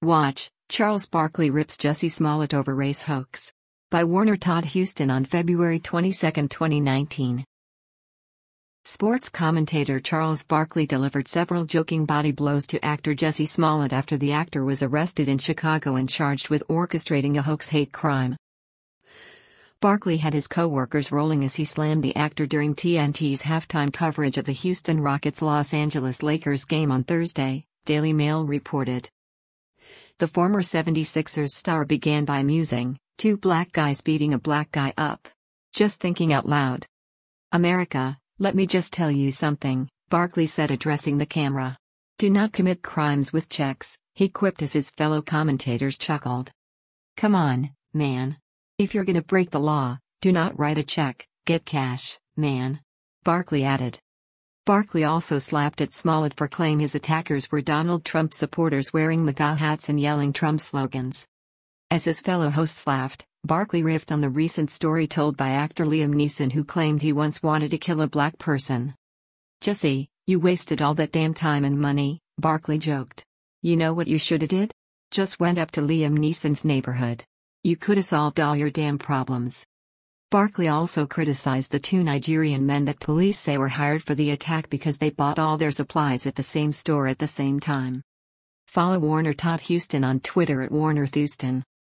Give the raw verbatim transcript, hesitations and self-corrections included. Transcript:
Watch, Charles Barkley rips Jussie Smollett over race hoax. By Warner Todd Huston on February twenty-second, twenty nineteen. Sports commentator Charles Barkley delivered several joking body blows to actor Jussie Smollett after the actor was arrested in Chicago and charged with orchestrating a hoax hate crime. Barkley had his co-workers rolling as he slammed the actor during T N T's halftime coverage of the Houston Rockets' Los Angeles Lakers game on Thursday, Daily Mail reported. The former seventy-sixers star began by musing, "Two black guys beating a black guy up. Just thinking out loud. America, let me just tell you something," Barkley said addressing the camera. "Do not commit crimes with checks," he quipped as his fellow commentators chuckled. "Come on, man. If you're gonna break the law, do not write a check, get cash, man," Barkley added. Barkley also slapped at Smollett for claim his attackers were Donald Trump supporters wearing MAGA hats and yelling Trump slogans. As his fellow hosts laughed, Barkley riffed on the recent story told by actor Liam Neeson, who claimed he once wanted to kill a black person. "Jussie, you wasted all that damn time and money," Barkley joked. "You know what you shoulda did? Just went up to Liam Neeson's neighborhood. You coulda solved all your damn problems." Barkley also criticized the two Nigerian men that police say were hired for the attack because they bought all their supplies at the same store at the same time. Follow Warner Todd Huston on Twitter at Warner Thuston.